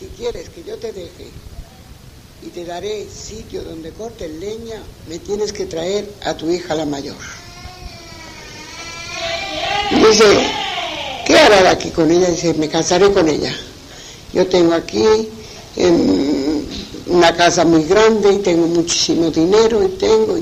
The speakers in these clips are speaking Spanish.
si quieres que yo te deje y te daré sitio donde cortes leña, me tienes que traer a tu hija la mayor. Y dice, ¿qué hará aquí con ella? Dice, me casaré con ella. Yo tengo aquí una casa muy grande y tengo muchísimo dinero y tengo.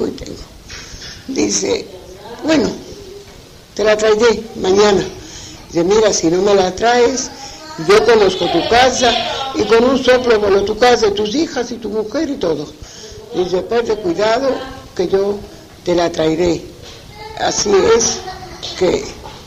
Dice, bueno, te la traeré mañana. Dice, mira, si no me la traes, yo conozco tu casa y con un soplo vuelo tu casa y tus hijas y tu mujer y todo. Dice, ten cuidado que yo te la traeré. Así es que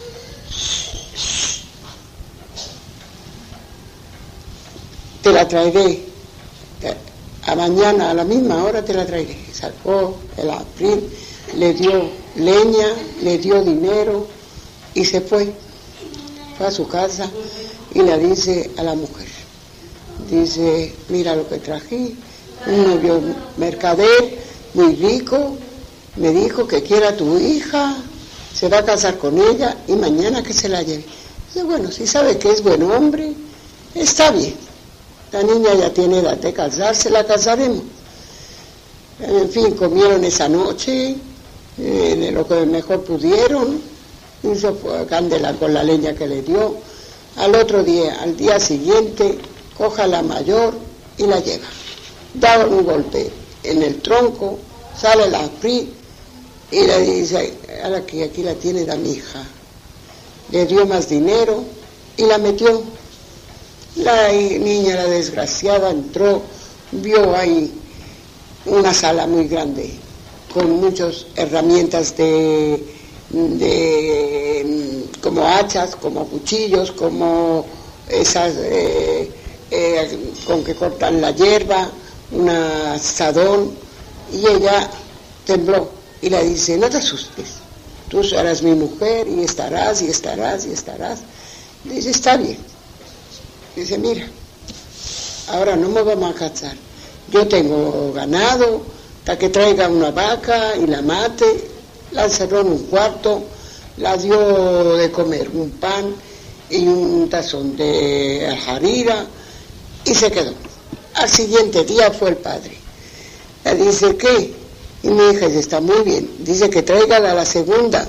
te la traeré. A mañana, a la misma hora te la traeré. Sacó el abril, le dio leña, le dio dinero y se fue. Fue a su casa y le dice a la mujer, dice, mira lo que traje, un novio mercader muy rico, me dijo que quiere a tu hija, se va a casar con ella y mañana que se la lleve. Dice, bueno, si sabe que es buen hombre, está bien. La niña ya tiene edad de casarse, la casaremos. En fin, comieron esa noche, de lo que mejor pudieron, hizo candela con la leña que le dio. Al otro día, al día siguiente, coja a la mayor y la lleva. Da un golpe en el tronco, sale la PRI y le dice, ahora que aquí la tiene da mi hija. Le dio más dinero y la metió. La niña, la desgraciada, entró, vio ahí una sala muy grande, con muchas herramientas como hachas, como cuchillos, como esas con que cortan la hierba, un asadón, y ella tembló y le dice, no te asustes, tú serás mi mujer y estarás. Dice, está bien. Dice, mira, ahora no me vamos a casar, yo tengo ganado, hasta que traiga una vaca y la mate. La encerró en un cuarto, la dio de comer un pan y un tazón de aljarira y se quedó. Al siguiente día fue el padre. Le dice, ¿qué? Y mi hija dice, está muy bien. Dice que traiga a la segunda.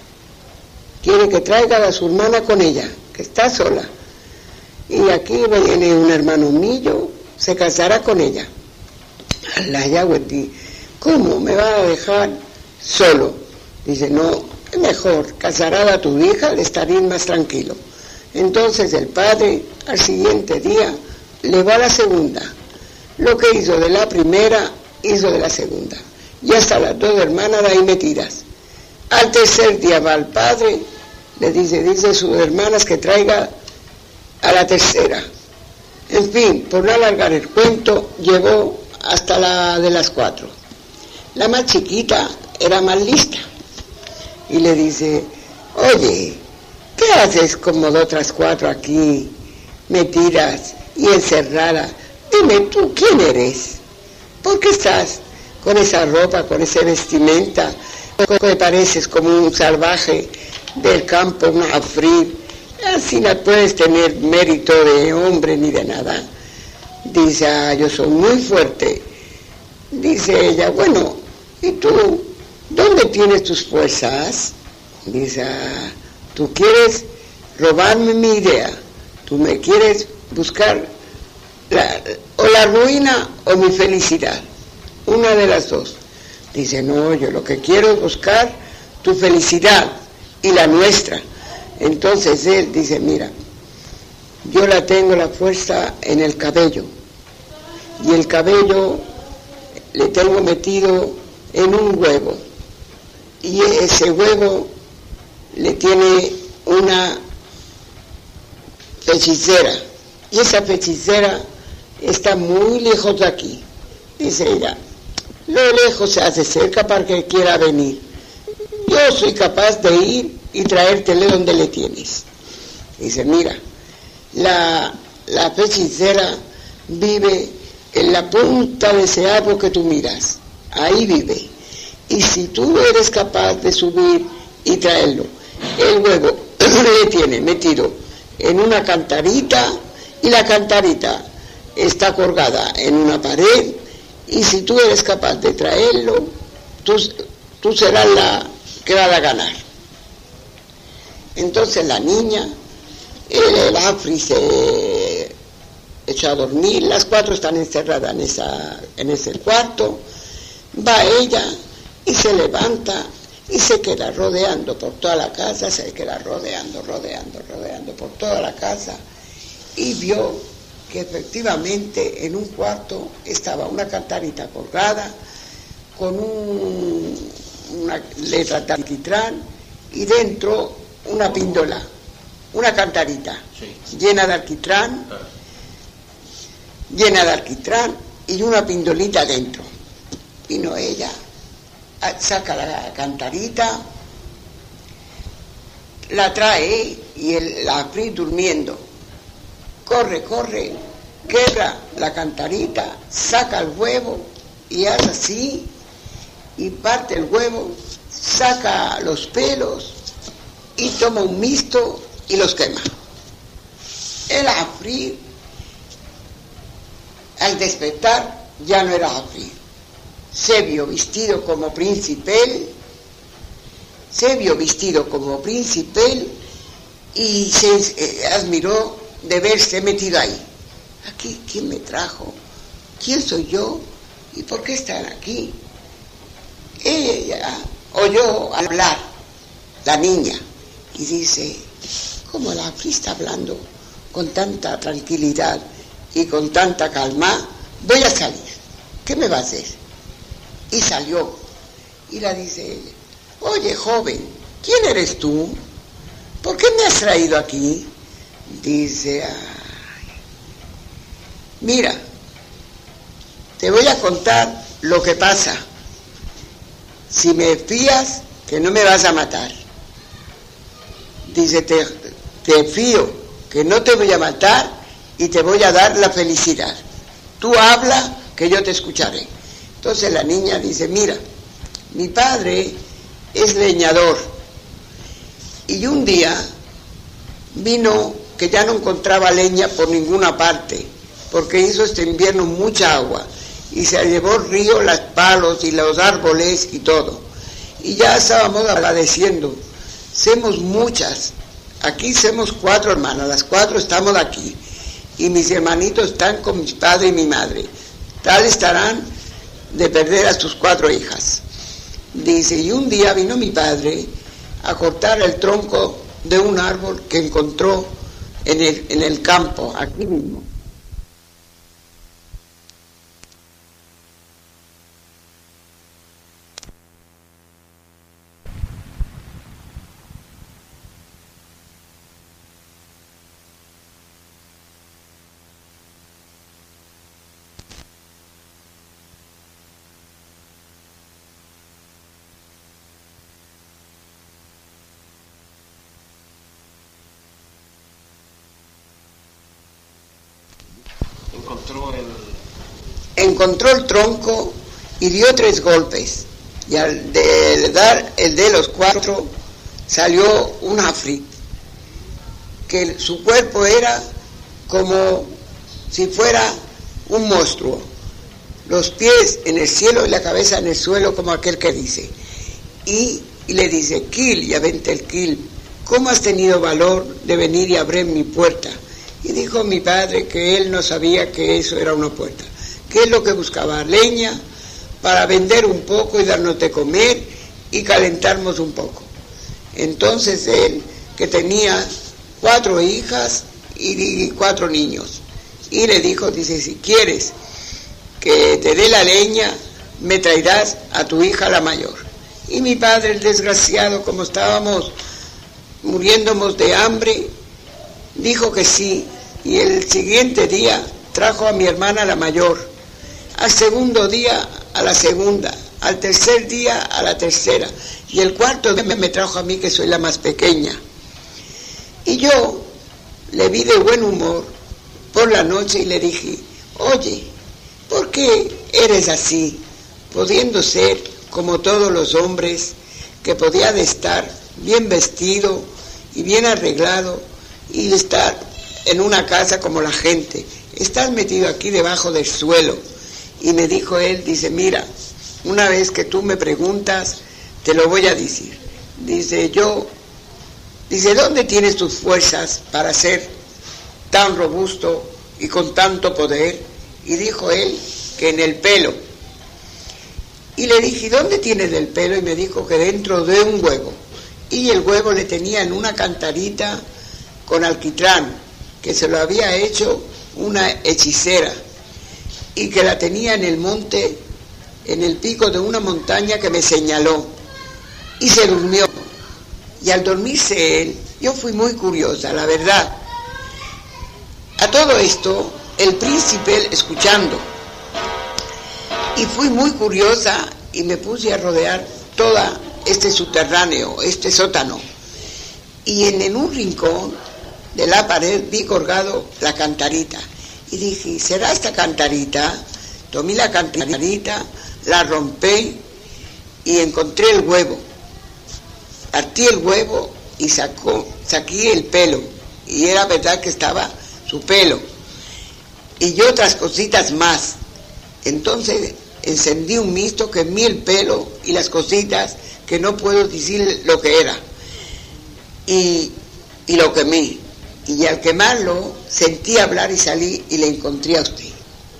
Quiere que traiga a su hermana con ella, que está sola. Y aquí viene un hermano mío, se casará con ella. La Yahweh, ¿cómo me va a dejar solo? Dice, no, es mejor, casará a tu hija, le estaría más tranquilo. Entonces el padre, al siguiente día, le va a la segunda. Lo que hizo de la primera, hizo de la segunda. Y hasta las dos hermanas ahí metidas. Al tercer día va al padre, le dice a sus hermanas que traiga a la tercera. En fin, por no alargar el cuento, llegó hasta la de las 4. La más chiquita era más lista y le dice, oye, ¿qué haces como de otras 4 aquí, metidas y encerradas? Dime tú, ¿quién eres? ¿Por qué estás con esa ropa, con esa vestimenta, que pareces como un salvaje del campo, un afrí? Así no puedes tener mérito de hombre ni de nada. Dice, yo soy muy fuerte. Dice ella, bueno, ¿y tú? ¿Dónde tienes tus fuerzas? Dice, tú quieres robarme mi idea. Tú me quieres buscar o la ruina o mi felicidad. Una de las dos. Dice, no, yo lo que quiero es buscar tu felicidad y la nuestra. Entonces él dice, mira, yo la tengo la fuerza en el cabello, y el cabello le tengo metido en un huevo, y ese huevo le tiene una hechicera, y esa hechicera está muy lejos de aquí. Dice ella, lo lejos se hace cerca para que quiera venir. Yo soy capaz de ir y traértele donde le tienes. Dice, mira, la hechicera vive en la punta de ese árbol que tú miras, ahí vive. Y si tú eres capaz de subir y traerlo, el huevo le tiene metido en una cantarita y la cantarita está colgada en una pared, y si tú eres capaz de traerlo, tú serás la que va a ganar. Entonces la niña, el Afri se echó a dormir, las 4 están encerradas en ese cuarto, va ella y se levanta y se queda rodeando por toda la casa, se queda rodeando por toda la casa, y vio que efectivamente en un cuarto estaba una cantarita colgada con una letra de alquitrán, y dentro una píndola, una cantarita llena de alquitrán y una pindolita dentro. Vino ella, saca la cantarita, la trae, y la Afri durmiendo. Corre, quebra la cantarita, saca el huevo y hace así, y parte el huevo, saca los pelos y toma un misto y los quema. El Afri, al despertar, ya no era Afri. Se vio vestido como príncipe y se admiró de verse metido ahí. Aquí, ¿quién me trajo? ¿Quién soy yo? ¿Y por qué están aquí? Ella oyó hablar, la niña, y dice, ¿cómo la Afri está hablando con tanta tranquilidad y con tanta calma? Voy a salir. ¿Qué me va a hacer? Y salió, y la dice ella, oye, joven, ¿quién eres tú? ¿Por qué me has traído aquí? Dice, ay, mira, te voy a contar lo que pasa. Si me fías, que no me vas a matar. Dice, te fío que no te voy a matar y te voy a dar la felicidad. Tú habla, que yo te escucharé. Entonces la niña dice, mira, mi padre es leñador, y un día vino que ya no encontraba leña por ninguna parte, porque hizo este invierno mucha agua, y se llevó el río, los palos y los árboles y todo, y ya estábamos agradeciendo, somos muchas, aquí somos 4 hermanas, las 4 estamos aquí, y mis hermanitos están con mi padre y mi madre, tal estarán de perder a sus 4 hijas. Dice, y un día vino mi padre a cortar el tronco de un árbol que encontró en el campo, aquí mismo. Encontró el tronco y dio 3 golpes, y al dar el de los 4 salió un Afri, que su cuerpo era como si fuera un monstruo, los pies en el cielo y la cabeza en el suelo, como aquel que dice, y le dice, Kil, ya vente el Kil, ¿cómo has tenido valor de venir y abrir mi puerta? Y dijo mi padre que él no sabía que eso era una puerta, que es lo que buscaba, leña para vender un poco y darnos de comer y calentarnos un poco. Entonces él, que tenía 4 hijas y 4 niños, y le dijo, dice, si quieres que te dé la leña, me traerás a tu hija la mayor. Y mi padre, el desgraciado, como estábamos muriéndonos de hambre, dijo que sí, y el siguiente día trajo a mi hermana la mayor, al segundo día a la segunda, al tercer día a la tercera, y el cuarto día me trajo a mí, que soy la más pequeña. Y yo le vi de buen humor por la noche y le dije, oye, ¿por qué eres así, pudiendo ser como todos los hombres, que podía de estar bien vestido y bien arreglado y estar en una casa como la gente, estás metido aquí debajo del suelo. Y me dijo él, dice, mira, una vez que tú me preguntas, te lo voy a decir. Dice, ¿dónde tienes tus fuerzas para ser tan robusto y con tanto poder? Y dijo él que en el pelo. Y le dije, ¿dónde tienes el pelo? Y me dijo que dentro de un huevo. Y el huevo le tenía en una cantarita con alquitrán, que se lo había hecho una hechicera, y que la tenía en el monte, en el pico de una montaña que me señaló. Y se durmió. Y al dormirse él, yo fui muy curiosa, la verdad. A todo esto, el príncipe escuchando. Y fui muy curiosa y me puse a rodear todo este subterráneo, este sótano. Y en un rincón de la pared vi colgado la cantarita. Y dije, ¿será esta cantarita? Tomé la cantarita, la rompí y encontré el huevo. Partí el huevo y saqué el pelo. Y era verdad que estaba su pelo. Y otras cositas más. Entonces encendí un misto, quemé el pelo y las cositas que no puedo decir lo que era. Y lo quemé. Y al quemarlo sentí hablar y salí y le encontré a usted.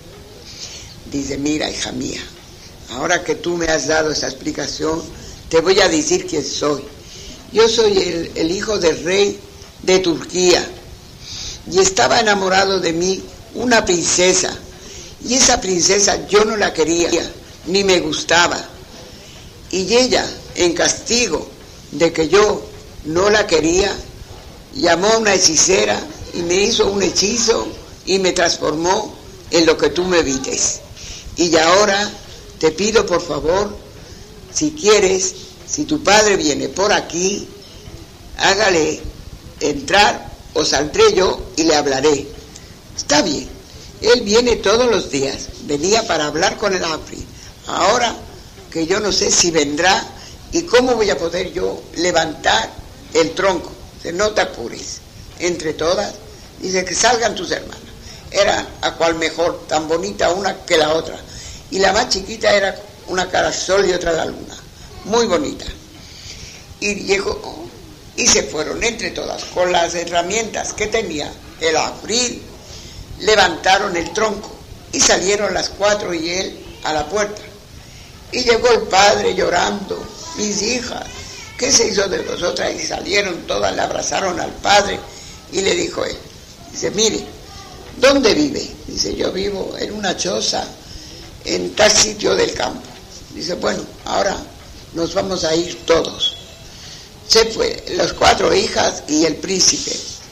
Dice, mira, hija mía, ahora que tú me has dado esa explicación, te voy a decir quién soy. Yo soy el hijo del rey de Turquía y estaba enamorado de mí una princesa, y esa princesa yo no la quería ni me gustaba, y ella, en castigo de que yo no la quería, llamó a una hechicera y me hizo un hechizo y me transformó en lo que tú me vistes. Y ahora te pido por favor, si quieres, si tu padre viene por aquí, hágale entrar o saldré yo y le hablaré. Está bien, él viene todos los días, venía para hablar con el Afri. Ahora que yo no sé si vendrá y cómo voy a poder yo levantar el tronco. Dice, no te apures, entre todas, dice que salgan tus hermanas. Era a cual mejor, tan bonita una que la otra. Y la más chiquita era una cara sol y otra la luna, muy bonita. Y llegó, y se fueron entre todas, con las herramientas que tenía el Afri, levantaron el tronco, y salieron las 4 y él a la puerta. Y llegó el padre llorando, mis hijas, ¿qué se hizo de vosotras? Y salieron todas, le abrazaron al padre, y le dijo él, dice, mire, ¿dónde vive? Dice, yo vivo en una choza en tal sitio del campo. Dice, bueno, ahora nos vamos a ir todos. Se fue, las 4 hijas y el príncipe.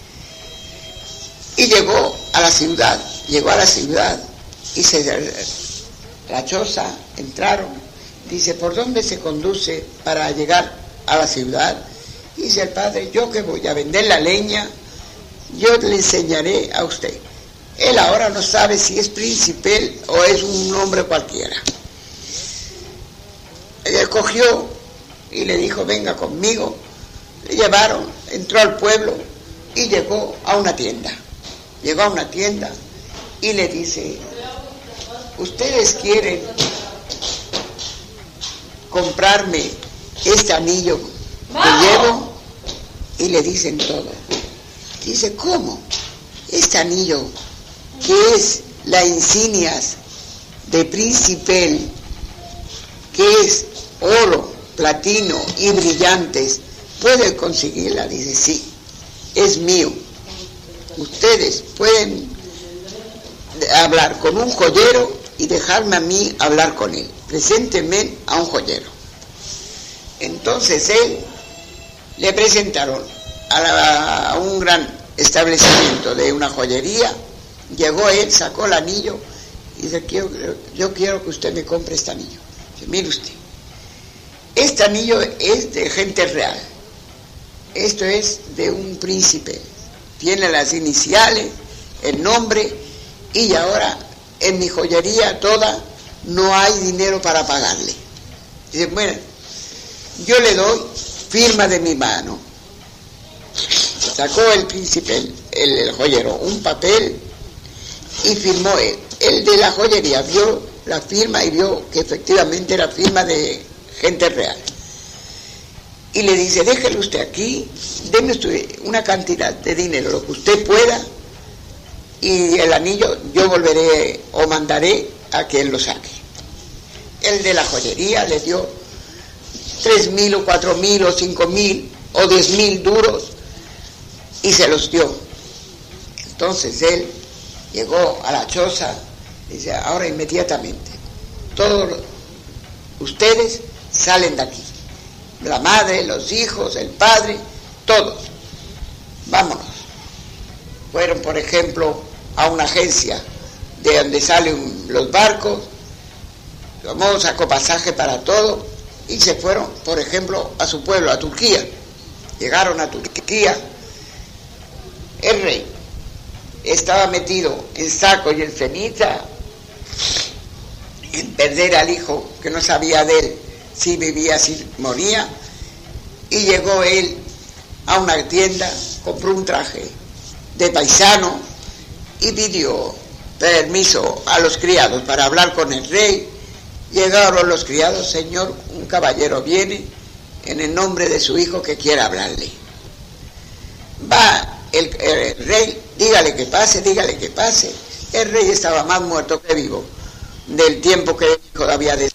Y llegó a la ciudad y la choza, entraron. Dice, ¿por dónde se conduce para llegar a la ciudad? Dice el padre, yo que voy a vender la leña, yo le enseñaré a usted. Él ahora no sabe si es príncipe o es un hombre cualquiera. Él cogió y le dijo, venga conmigo. Le llevaron, entró al pueblo y llegó a una tienda. Llegó a una tienda y le dice, ¿ustedes quieren comprarme este anillo que llevo? Y le dicen todo. Dice, ¿cómo? Este anillo, que es la insignias de príncipe, que es oro, platino y brillantes, ¿puede conseguirla? Dice, sí, es mío. Ustedes pueden hablar con un joyero y dejarme a mí hablar con él. Preséntenme a un joyero. Entonces él le presentaron a un gran establecimiento de una joyería. Llegó él, sacó el anillo y dice, yo quiero que usted me compre este anillo. Dice, mire usted, este anillo es de gente real. Esto es de un príncipe. Tiene las iniciales, el nombre, y ahora en mi joyería toda no hay dinero para pagarle. Dice, bueno, yo le doy firma de mi mano. Sacó el príncipe el joyero un papel y firmó él. El de la joyería vio la firma y vio que efectivamente era firma de gente real. Y le dice, déjelo usted aquí, deme usted una cantidad de dinero, lo que usted pueda, y el anillo yo volveré o mandaré a que él lo saque. El de la joyería le dio 3.000 o 4.000 o 5.000 o 10.000 duros y se los dio. Entonces él llegó a la choza y dice, ahora inmediatamente, todos ustedes salen de aquí. La madre, los hijos, el padre, todos. Vámonos. Fueron, por ejemplo, a una agencia de donde salen los barcos, tomó, sacó pasaje para todo y se fueron, por ejemplo, a su pueblo, a Turquía. Llegaron a Turquía. El rey estaba metido en saco y en ceniza, en perder al hijo que no sabía de él si vivía, si moría, y llegó él a una tienda, compró un traje de paisano y pidió permiso a los criados para hablar con el rey. Llegaron los criados, señor, un caballero viene en el nombre de su hijo que quiere hablarle. Va el rey, dígale que pase, dígale que pase. El rey estaba más muerto que vivo del tiempo que el hijo había de...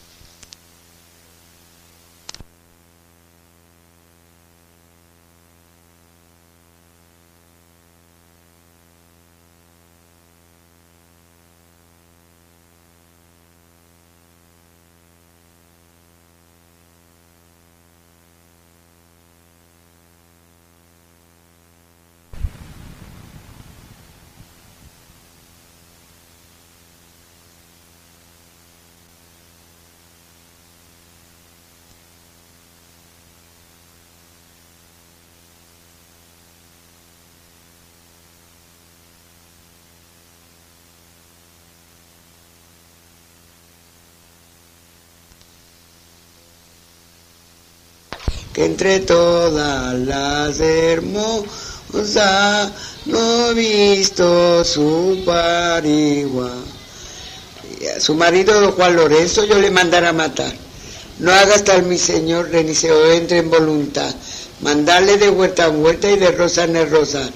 que entre todas las hermosas no he visto su par igual. Y a su marido, don Juan Lorenzo, yo le mandara a matar. No hagas tal mi señor, ni se o entre en voluntad. Mandarle de huerta en huerta y de rosa en rosal.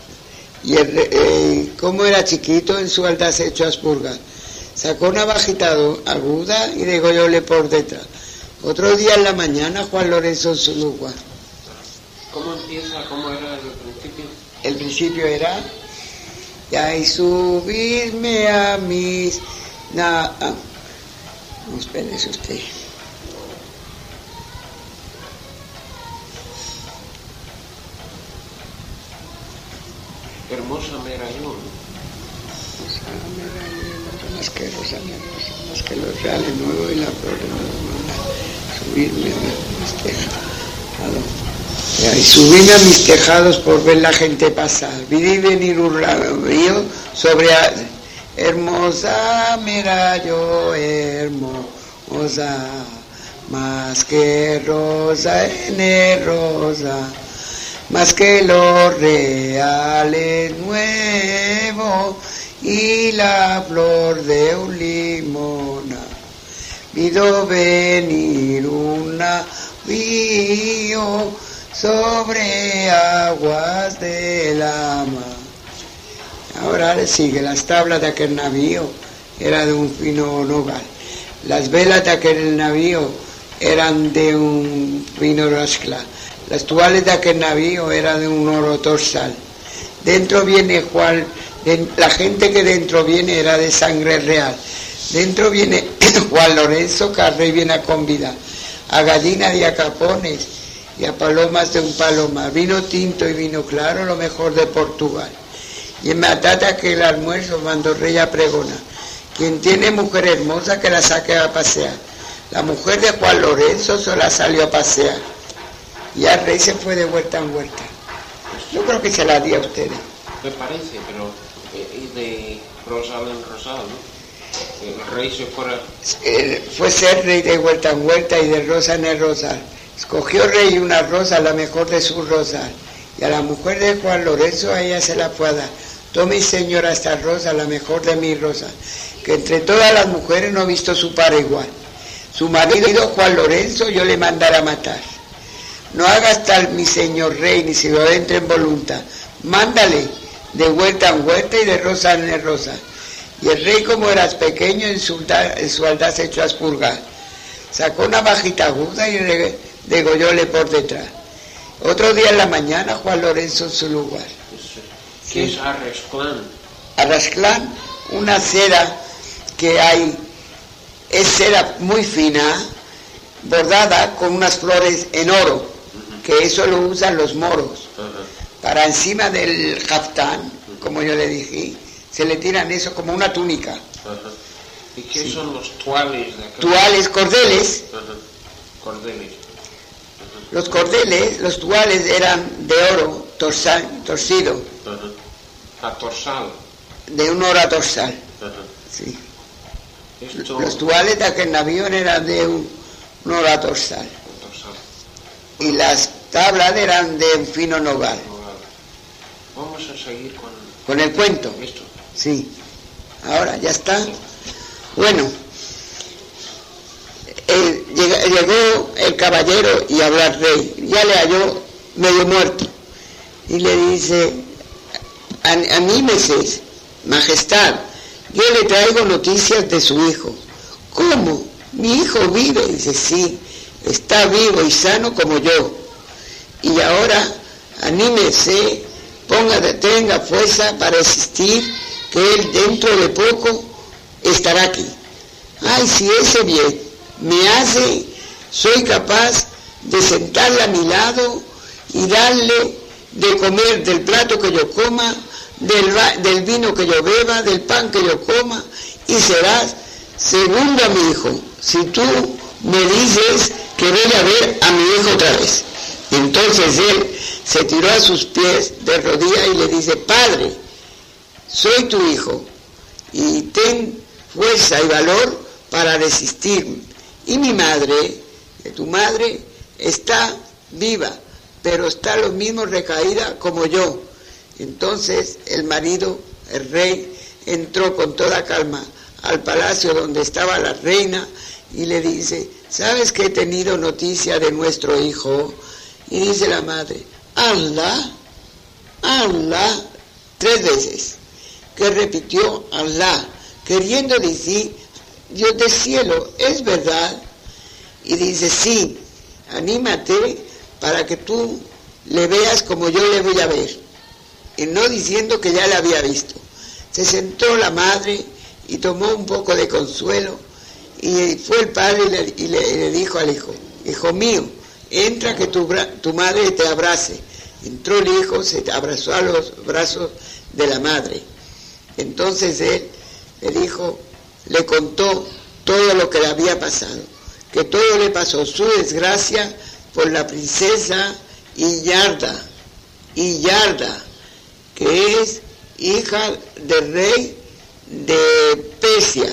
Y como era chiquito, en su alta se echó a expurgar. Sacó una bajita aguda y degollóle por detrás. Otro día en la mañana, Juan Lorenzo en su lugar. ¿Cómo empieza? ¿Cómo era el principio? El principio era, ya y subirme a mis... No, espérese usted. Hermosa Merayón. Más que rosa, más que los reales nuevos y la flor de nuevo. Subirme a mis tejados. Y subirme a mis tejados por ver la gente pasar. Vi venir un río sobre hermosa Merayo, hermosa, más que rosa en rosa, más que los reales nuevos y la flor de un limona. Vido venir un navío sobre aguas de la mar. Ahora le sigue, las tablas de aquel navío eran de un fino nogal. Las velas de aquel navío eran de un fino rascla. Las toallas de aquel navío eran de un oro torsal. Dentro viene Juan, la gente que dentro viene era de sangre real. Dentro viene Juan Lorenzo, que al rey viene a convidar a gallinas y a capones y a palomas de un palomar, vino tinto y vino claro, lo mejor de Portugal. Y en Matata que el almuerzo mandó rey a pregonar, quien tiene mujer hermosa que la saque a pasear. La mujer de Juan Lorenzo sola salió a pasear y al rey se fue de vuelta en vuelta. Yo creo que se la di a ustedes. Me parece, pero de rosal en rosal, ¿no? El rey se fuera... Fue ser rey de vuelta en vuelta y de rosa en el rosal. Escogió rey una rosa, la mejor de su rosal, Y a la mujer de Juan Lorenzo, a ella se la fue a dar. Tome, señora, esta rosa, la mejor de mi rosa, que entre todas las mujeres no he visto su par igual. Su marido, Juan Lorenzo, yo le mandaré a matar. No hagas tal, mi señor rey, ni se lo entre en voluntad. Mándale de huerta en huerta y de rosa en rosa. Y el rey, como eras pequeño, en su aldad se echó a expurgar. Sacó una bajita aguda y degollóle por detrás. Otro día en la mañana, Juan Lorenzo en su lugar. ¿Qué es Arrasclán? Arrasclán, una cera que hay, es cera muy fina, bordada con unas flores en oro, que eso lo usan los moros. Para encima del jaftán, como yo le dije, se le tiran eso como una túnica. ¿Y qué son los tuales de acá? Tuales, cordeles. Cordeles. Los cordeles, los tuales eran de oro torcido. A torsal. De un oro a torsal. Sí. Los tuales de aquel navío eran de un oro a torsal. Y las tablas eran de un fino nogal. Vamos a seguir con el cuento. Esto. Sí. Ahora, ya está. Bueno, llegó el caballero y habló al rey. Ya le halló medio muerto. Y le dice, anímese, majestad, yo le traigo noticias de su hijo. ¿Cómo? ¿Mi hijo vive? Dice, sí, está vivo y sano como yo. Y ahora, anímese, tenga fuerza para existir, que él dentro de poco estará aquí. Ay, si ese bien me hace, soy capaz de sentarle a mi lado y darle de comer del plato que yo coma, del vino que yo beba, del pan que yo coma, y serás segundo a mi hijo, si tú me dices que voy a ver a mi hijo otra vez. Entonces él se tiró a sus pies de rodillas y le dice, Padre, soy tu hijo, y ten fuerza y valor para resistirme. Y mi madre, tu madre, está viva, pero está lo mismo recaída como yo. Entonces el marido, el rey, entró con toda calma al palacio donde estaba la reina y le dice, ¿sabes que he tenido noticia de nuestro hijo? Y dice la madre, Allah, 3 veces, que repitió Allah, queriendo decir, Dios del cielo, ¿es verdad? Y dice, sí, anímate para que tú le veas como yo le voy a ver. Y no diciendo que ya le había visto. Se sentó la madre y tomó un poco de consuelo y fue el padre y le dijo al hijo, hijo mío, entra que tu madre te abrace. Entró el hijo, se abrazó a los brazos de la madre. Entonces él, el hijo, le contó todo lo que le había pasado, que todo le pasó, su desgracia por la princesa Iyarda, que es hija del rey de Persia,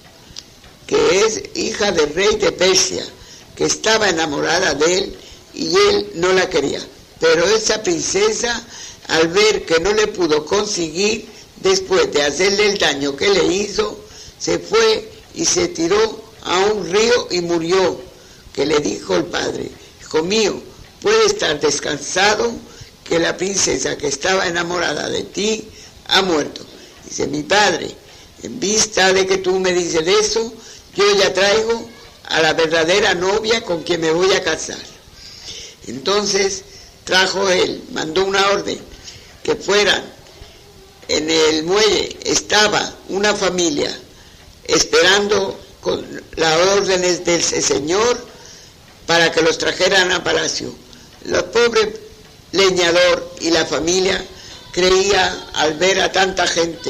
que estaba enamorada de él y él no la quería. Pero esa princesa, al ver que no le pudo conseguir, después de hacerle el daño que le hizo, se fue y se tiró a un río y murió. Que le dijo el padre, hijo mío, puede estar descansado, que la princesa que estaba enamorada de ti ha muerto. Dice, mi padre, en vista de que tú me dices eso, yo ya traigo a la verdadera novia con quien me voy a casar. Entonces trajo él, mandó una orden, que fueran en el muelle, estaba una familia esperando con las órdenes del señor para que los trajeran a palacio. El pobre leñador y la familia creía, al ver a tanta gente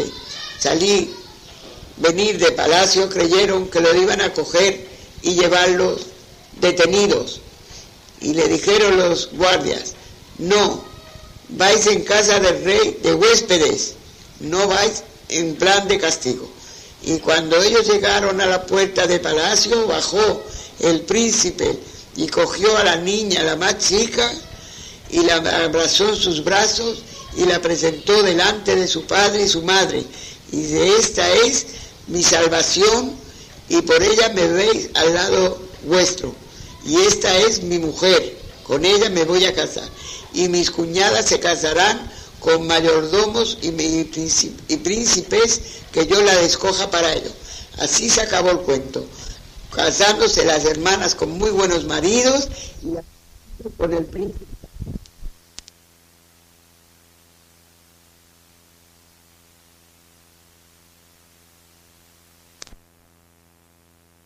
venir de palacio, creyeron que lo iban a coger y llevarlos detenidos. Y le dijeron los guardias, no, vais en casa del rey de huéspedes, no vais en plan de castigo. Y cuando ellos llegaron a la puerta del palacio, bajó el príncipe y cogió a la niña, la más chica, y la abrazó en sus brazos y la presentó delante de su padre y su madre. Y dice, esta es mi salvación y por ella me veis al lado vuestro. Y esta es mi mujer, con ella me voy a casar. Y mis cuñadas se casarán con mayordomos y príncipes que yo la escoja para ello. Así se acabó el cuento. Casándose las hermanas con muy buenos maridos y con el príncipe.